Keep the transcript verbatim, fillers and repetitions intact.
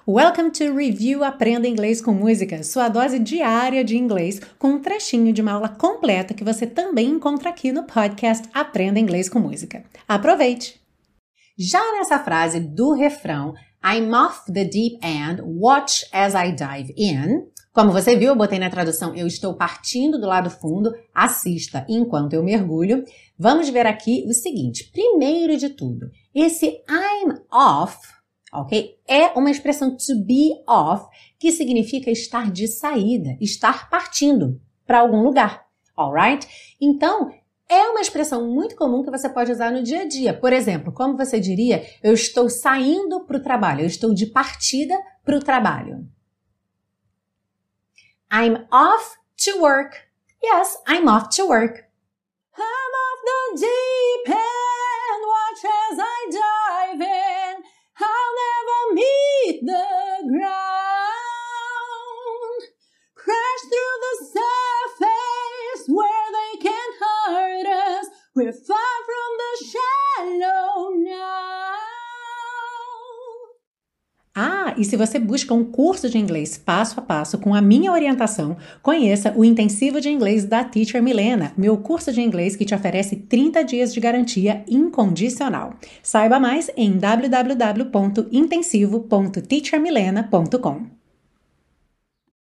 Welcome to Review Aprenda Inglês com Música, sua dose diária de inglês com um trechinho de uma aula completa que você também encontra aqui no podcast Aprenda Inglês com Música. Aproveite! Já nessa frase do refrão I'm off the deep end, watch as I dive in. Como você viu, eu botei na tradução eu estou partindo do lado fundo, assista enquanto eu mergulho. Vamos ver aqui o seguinte, primeiro de tudo, esse I'm off, ok? É uma expressão to be off, que significa estar de saída, estar partindo para algum lugar, alright? Então, é uma expressão muito comum que você pode usar no dia a dia. Por exemplo, como você diria, eu estou saindo para o trabalho, eu estou de partida para o trabalho. I'm off to work. Yes, I'm off to work. I'm off the deep end, watch as I dive in. I'll never meet the ground. Crash through the surface where they can hurt us. We're far from the shallow now. Ah, e se você busca um curso de inglês passo a passo com a minha orientação, conheça o Intensivo de Inglês da Teacher Milena, meu curso de inglês que te oferece trinta dias de garantia incondicional. Saiba mais em w w w ponto intensivo ponto teacher milena ponto com.